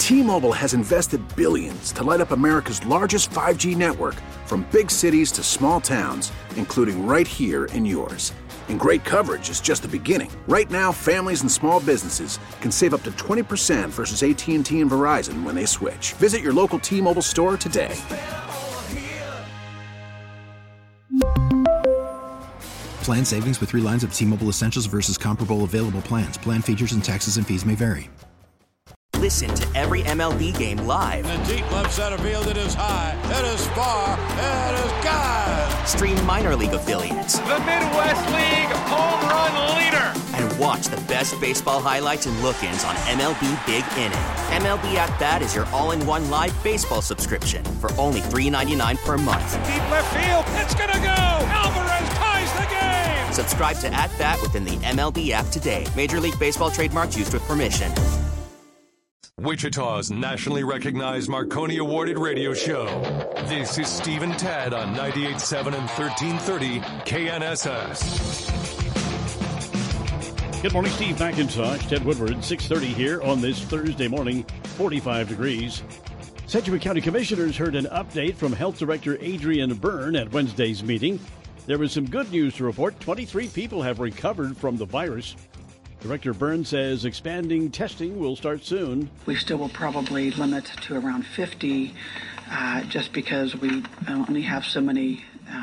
T-Mobile has invested billions to light up America's largest 5G network, from big cities to small towns, including right here in yours. And great coverage is just the beginning. Right now, families and small businesses can save up to 20% versus AT&T and Verizon when they switch. Visit your local T-Mobile store today. Plan savings with 3 lines of T-Mobile Essentials versus comparable available plans. Plan features and taxes and fees may vary. Listen to every MLB game live. In the deep left center field, it is high, it is far, it is gone. Stream minor league affiliates. The Midwest League home run leader. And watch the best baseball highlights and look-ins on MLB Big Inning. MLB At Bat is your all-in-one live baseball subscription for only $3.99 per month. Deep left field, it's gonna go. Alvarez ties the game. Subscribe to At Bat within the MLB app today. Major League Baseball trademarks used with permission. Wichita's nationally recognized Marconi awarded radio show. This is Steve and Tad on 98.7 and 1330 KNSS. Good morning, Steve McIntosh, Ted Woodward, 6:30 here on this Thursday morning, 45 degrees. Sedgwick County Commissioners heard an update from Health Director Adrian Byrne at Wednesday's meeting. There was some good news to report. 23 people have recovered from the virus. Director Byrne says expanding testing will start soon. We still will probably limit to around 50 just because we only have so many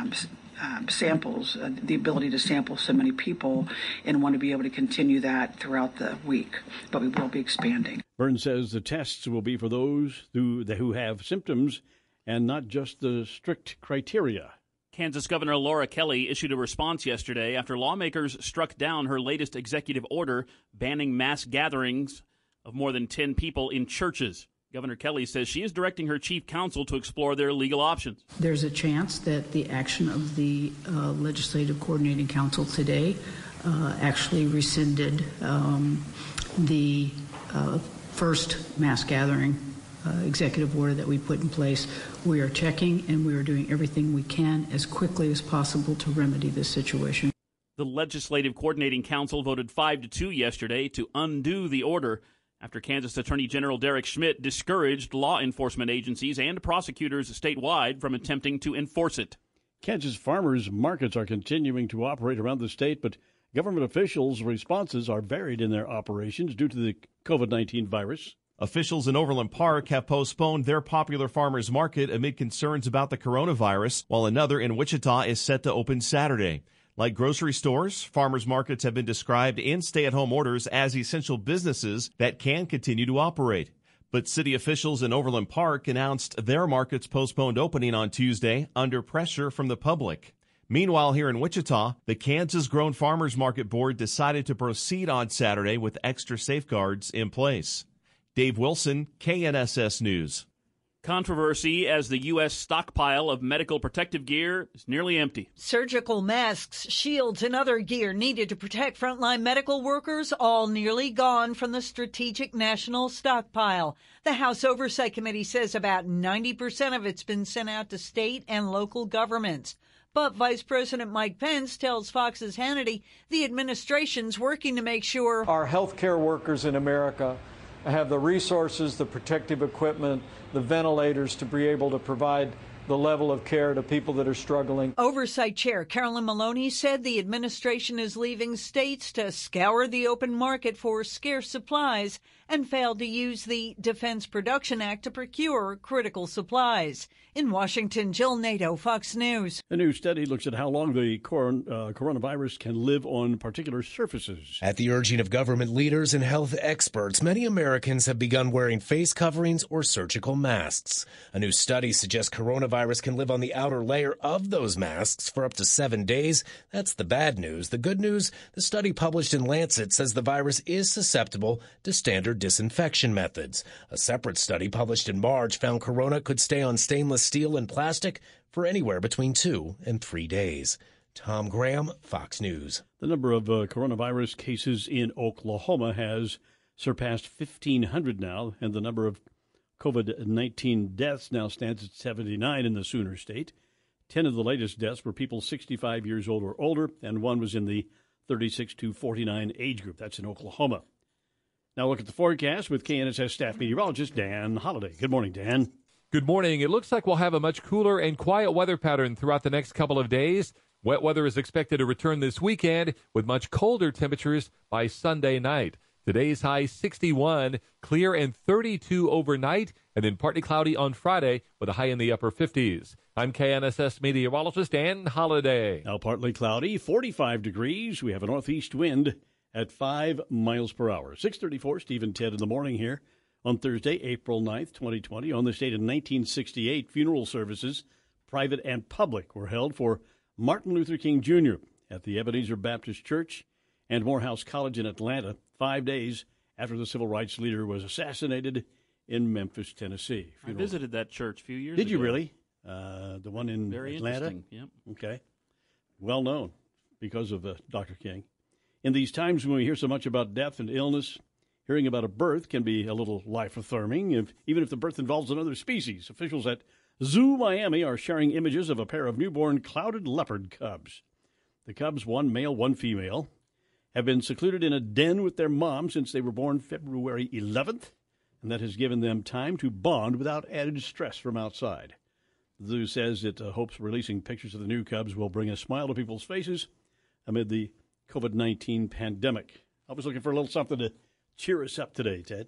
samples, the ability to sample so many people, and want to be able to continue that throughout the week. But we will be expanding. Byrne says the tests will be for those who have symptoms and not just the strict criteria. Kansas Governor Laura Kelly issued a response yesterday after lawmakers struck down her latest executive order banning mass gatherings of more than 10 people in churches. Governor Kelly says she is directing her chief counsel to explore their legal options. There's a chance that the action of the Legislative Coordinating Council today actually rescinded the first mass gathering executive order that we put in place. We are checking and we are doing everything we can as quickly as possible to remedy this situation. The Legislative Coordinating Council voted 5-2 yesterday to undo the order after Kansas Attorney General Derek Schmidt discouraged law enforcement agencies and prosecutors statewide from attempting to enforce it. Kansas farmers markets are continuing to operate around the state, but government officials' responses are varied in their operations due to the COVID-19 virus. Officials in Overland Park have postponed their popular farmers market amid concerns about the coronavirus, while another in Wichita is set to open Saturday. Like grocery stores, farmers markets have been described in stay-at-home orders as essential businesses that can continue to operate. But city officials in Overland Park announced their market's postponed opening on Tuesday under pressure from the public. Meanwhile, here in Wichita, the Kansas Grown Farmers Market Board decided to proceed on Saturday with extra safeguards in place. Dave Wilson, KNSS News. Controversy as the U.S. stockpile of medical protective gear is nearly empty. Surgical masks, shields, and other gear needed to protect frontline medical workers all nearly gone from the Strategic National Stockpile. The House Oversight Committee says about 90% of it's been sent out to state and local governments. But Vice President Mike Pence tells Fox's Hannity the administration's working to make sure our healthcare workers in America have the resources, the protective equipment, the ventilators to be able to provide the level of care to people that are struggling. Oversight Chair Carolyn Maloney said the administration is leaving states to scour the open market for scarce supplies and failed to use the Defense Production Act to procure critical supplies. In Washington, Jill Nato, Fox News. A new study looks at how long the coronavirus can live on particular surfaces. At the urging of government leaders and health experts, many Americans have begun wearing face coverings or surgical masks. A new study suggests coronavirus can live on the outer layer of those masks for up to 7 days. That's the bad news. The good news, the study published in Lancet says the virus is susceptible to standard disinfection methods. A separate study published in March found corona could stay on stainless steel and plastic for anywhere between 2 and 3 days. Tom Graham, Fox News. The number of coronavirus cases in Oklahoma has surpassed 1,500 now, and the number of COVID-19 deaths now stands at 79 in the Sooner State. 10 of the latest deaths were people 65 years old or older, and one was in the 36 to 49 age group. That's in Oklahoma. Now look at the forecast with KNSS staff meteorologist Dan Holliday. Good morning, Dan. Good morning. It looks like we'll have a much cooler and quiet weather pattern throughout the next couple of days. Wet weather is expected to return this weekend with much colder temperatures by Sunday night. Today's high 61, clear and 32 overnight, and then partly cloudy on Friday with a high in the upper 50s. I'm KNSS meteorologist Dan Holliday. Now partly cloudy, 45 degrees. We have a northeast wind at 5 miles per hour. 6:34, Steve and Ted in the morning here on Thursday, April 9th, 2020. On this date in 1968, funeral services, private and public, were held for Martin Luther King Jr. at the Ebenezer Baptist Church and Morehouse College in Atlanta, 5 days after the civil rights leader was assassinated in Memphis, Tennessee. I visited that church a few years ago. Did you really? The one in Very Atlanta? interesting, yep. Okay. Well known because of Dr. King. In these times when we hear so much about death and illness, hearing about a birth can be a little life-affirming, even if the birth involves another species. Officials at Zoo Miami are sharing images of a pair of newborn clouded leopard cubs. The cubs, one male, one female, have been secluded in a den with their mom since they were born February 11th, and that has given them time to bond without added stress from outside. The zoo says it hopes releasing pictures of the new cubs will bring a smile to people's faces amid the COVID-19 pandemic. I was looking for a little something to cheer us up today, Ted.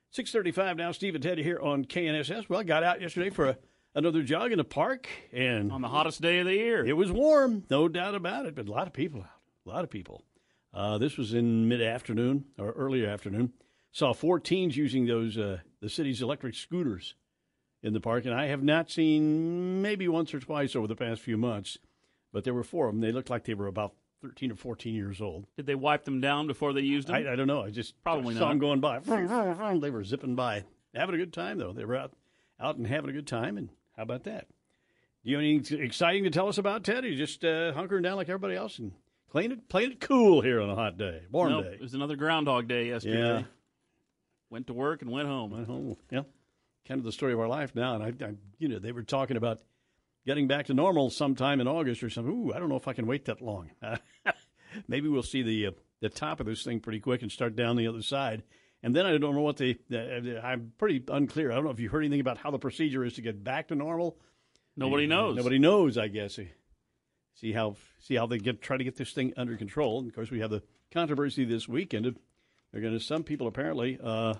6:35 now, Steve and Ted here on KNSS. Well, I got out yesterday for another jog in the park. And on the hottest day of the year. It was warm, no doubt about it, but a lot of people out. A lot of people. This was in mid-afternoon or earlier afternoon. Saw 4 teens using those the city's electric scooters in the park, and I have not seen maybe once or twice over the past few months, but there were 4 of them. They looked like they were about 13 or 14 years old. Did they wipe them down before they used them? I don't know. I just Probably saw not. them going by. They were zipping by. Having a good time, though. They were out and having a good time, and how about that? Do you have anything exciting to tell us about, Ted? Or you just hunkering down like everybody else and playing it cool here on a hot day, warm day? It was another Groundhog Day yesterday. Yeah. Went to work and went home. Went home, yeah. Kind of the story of our life now. And I they were talking about getting back to normal sometime in August or something. Ooh, I don't know if I can wait that long. Maybe we'll see the top of this thing pretty quick and start down the other side. And then I don't know what I'm pretty unclear. I don't know if you heard anything about how the procedure is to get back to normal. Nobody knows. Nobody knows, I guess. See how they try to get this thing under control. And of course, we have the controversy this weekend. They're going to, some people apparently,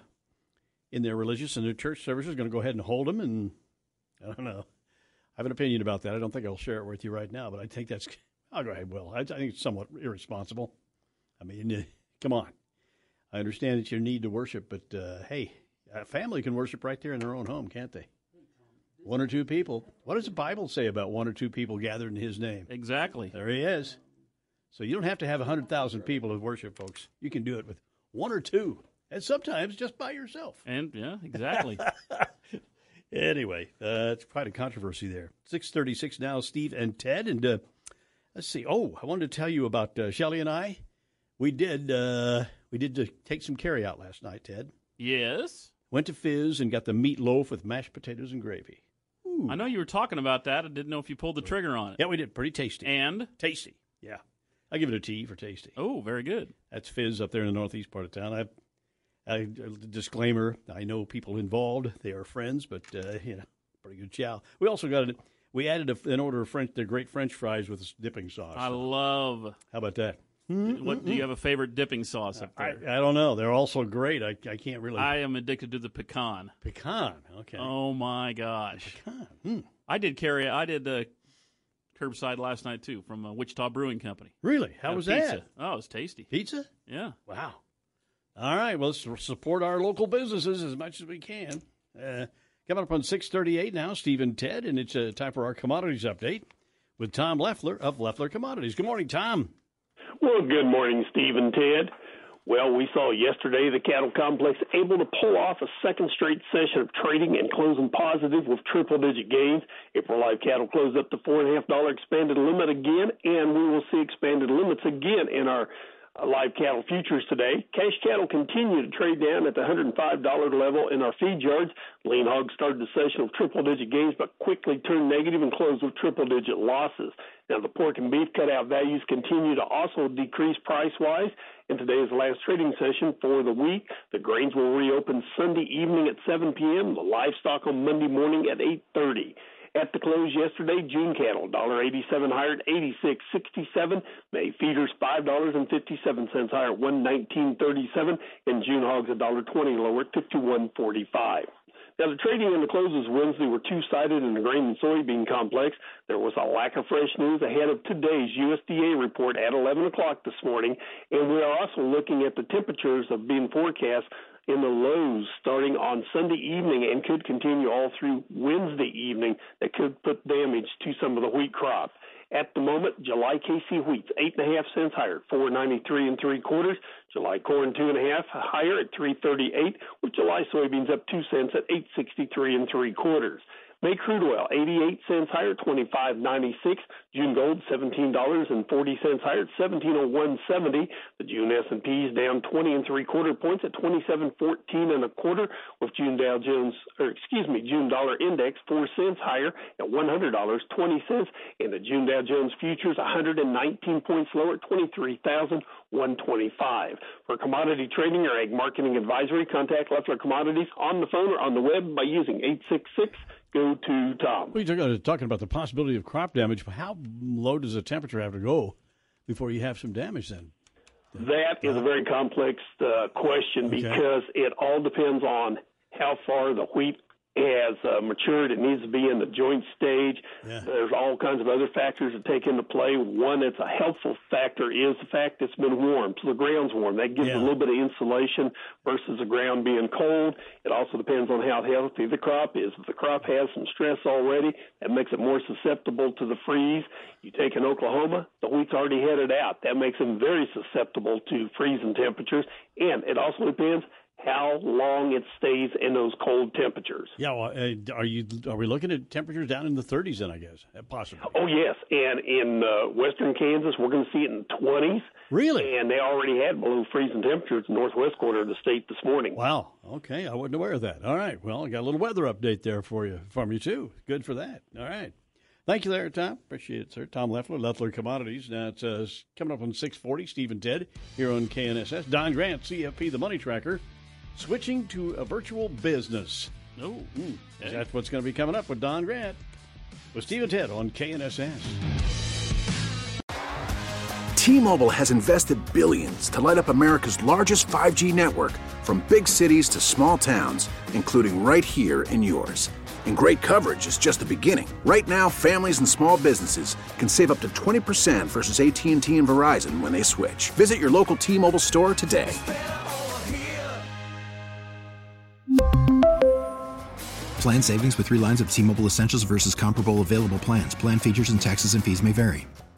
in their religious and their church services, are going to go ahead and hold them. And I don't know. I have an opinion about that. I don't think I'll share it with you right now, but I think that's. I'll go ahead, Will. I think it's somewhat irresponsible. I mean, come on. I understand that you need to worship, but hey, a family can worship right there in their own home, can't they? 1 or 2 people. What does the Bible say about 1 or 2 people gathered in His name? Exactly. There he is. So you don't have to have 100,000 people to worship, folks. You can do it with 1 or 2, and sometimes just by yourself. And yeah, exactly. Anyway, it's quite a controversy there. 6:36 now, Steve and Ted, and let's see. Oh, I wanted to tell you about Shelley and I. We did take some carry out last night, Ted. Yes. Went to Fizz and got the meatloaf with mashed potatoes and gravy. Ooh. I know you were talking about that. I didn't know if you pulled the trigger on it. Yeah, we did. Pretty tasty. And? Tasty, yeah. I give it a T for tasty. Oh, very good. That's Fizz up there in the northeast part of town. Disclaimer, I know people involved. They are friends, but, pretty good chow. We also we added an order of the great French fries with dipping sauce. I love. How about that? What do you have a favorite dipping sauce up there? I don't know. They're also great. I can't really. I am addicted to the pecan. Pecan, okay. Oh my gosh. Pecan. I did curbside last night too from Wichita Brewing Company. Really? How was pizza. that? Oh, it was tasty. Pizza? Yeah. Wow. All right. Well, let's support our local businesses as much as we can. Coming up on 6:38 now, Steve and Ted, and it's time for our commodities update with Tom Leffler of Leffler Commodities. Good morning, Tom. Well, good morning, Steve and Ted. Well, we saw yesterday the cattle complex able to pull off a second straight session of trading and closing positive with triple-digit gains. April live cattle closed up to $4.50 expanded limit again, and we will see expanded limits again in our live cattle futures today. Cash cattle continue to trade down at the $105 level in our feed yards. Lean hogs started the session with triple-digit gains, but quickly turned negative and closed with triple-digit losses. Now, the pork and beef cutout values continue to also decrease price-wise. In today's last trading session for the week, the grains will reopen Sunday evening at 7 p.m., the livestock on Monday morning at 8:30. At the close yesterday, June cattle, $1.87 higher at $86.67. May feeders, $5.57 higher at $119.37. And June hogs, $1.20 lower at $51.45. Now, the trading and the closes Wednesday were two-sided in the grain and soybean complex. There was a lack of fresh news ahead of today's USDA report at 11 o'clock this morning. And we are also looking at the temperatures of being forecast in the lows starting on Sunday evening and could continue all through Wednesday evening. That could put damage to some of the wheat crop. At the moment, July KC wheat's 8.5 cents higher, $4.93 3/4. July corn 2.5 higher at $3.38, with July soybeans up 2 cents at $8.63 3/4. May crude oil 88 cents higher, $25.96. June gold $17.40 higher, $17.0170. The June S&P is down 20 3/4 points at 27.14 1/4. With June June dollar index 4 cents higher at $100.20, and the June Dow Jones futures 119 points lower at 23,125. For commodity trading or ag marketing advisory, contact Leffler Commodities on the phone or on the web by using 866. Go to Tom. Well, you're talking about the possibility of crop damage. How low does the temperature have to go before you have some damage then? That is a very complex question because it all depends on how far the wheat has matured. It needs to be in the joint stage. Yeah. There's all kinds of other factors that take into play. One that's a helpful factor is the fact it's been warm. So the ground's warm. That gives a little bit of insulation versus the ground being cold. It also depends on how healthy the crop is. If the crop has some stress already, that makes it more susceptible to the freeze. You take in Oklahoma, the wheat's already headed out. That makes them very susceptible to freezing temperatures. And it also depends how long it stays in those cold temperatures. Yeah, well, are we looking at temperatures down in the 30s then, I guess, possibly? Oh, yes, and in western Kansas, we're going to see it in the 20s. Really? And they already had below freezing temperatures in the northwest quarter of the state this morning. Wow, okay, I wasn't aware of that. All right, well, I got a little weather update there from you too. Good for that. All right. Thank you there, Tom. Appreciate it, sir. Tom Leffler, Leffler Commodities. Now it's coming up on 6:40, Steve and Ted here on KNSS. Don Grant, CFP, the Money Tracker, switching to a virtual business. Oh, that's what's going to be coming up with Don Grant with Steve and Ted on KNSS. T-Mobile has invested billions to light up America's largest 5G network, from big cities to small towns, including right here in yours. And great coverage is just the beginning. Right now, families and small businesses can save up to 20% versus AT&T and Verizon when they switch. Visit your local T-Mobile store today. Plan savings with 3 lines of T-Mobile Essentials versus comparable available plans. Plan features and taxes and fees may vary.